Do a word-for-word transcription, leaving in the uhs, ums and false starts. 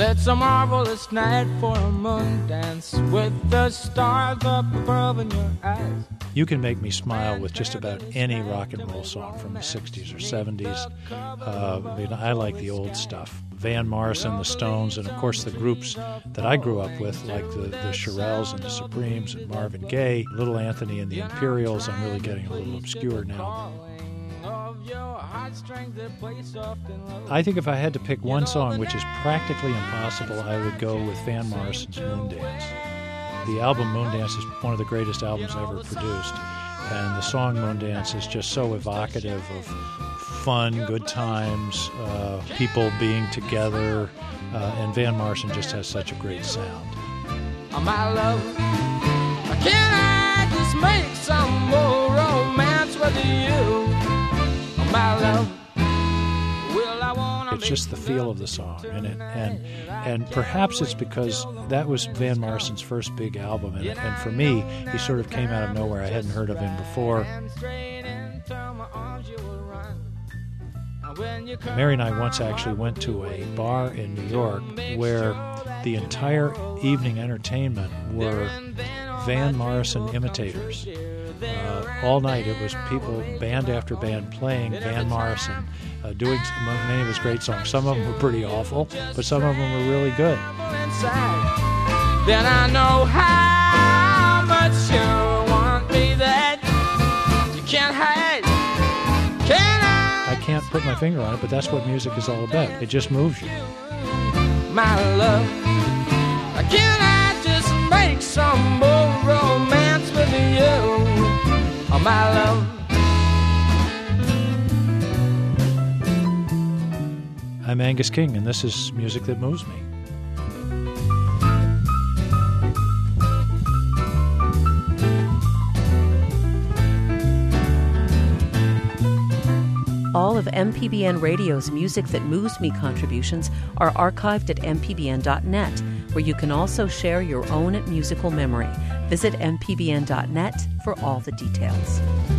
It's a marvelous night for a moon dance with the stars up above in your eyes. You can make me smile with just about any rock and roll song from the sixties or seventies. Uh, I mean, I like the old stuff. Van Morrison, the Stones, and of course the groups that I grew up with, like the, the Shirelles and the Supremes and Marvin Gaye, Little Anthony and the Imperials. I'm really getting a little obscure now. I think if I had to pick one song, which is practically impossible, I would go with Van Morrison's Moondance. The album Moondance is one of the greatest albums ever produced, and the song Moondance is just so evocative of fun, good times, uh, people being together, uh, and Van Morrison just has such a great sound. Oh, my love, can I just make some more romance with you? Oh, my love, will I wanna It's just the feel of the song, and it, and and perhaps it's because that was Van Morrison's first big album, and, and for me, he sort of came out of nowhere. I hadn't heard of him before. Mary and I once actually went to a bar in New York where the entire evening entertainment were Van Morrison imitators. Uh, all night it was people, band after band, playing Van Morrison, uh, doing many of his great songs. Some of them were pretty awful, but some of them were really good. Then I know how much you want me that you can't hide. Can I? I can't put my finger on it, but that's what music is all about. It just moves you. My love, can I just make some more romance with you? Oh, my love. I'm Angus King, and this is Music That Moves Me. All of M P B N Radio's Music That Moves Me contributions are archived at m p b n dot net, where you can also share your own musical memory. Visit m p b n dot net for all the details.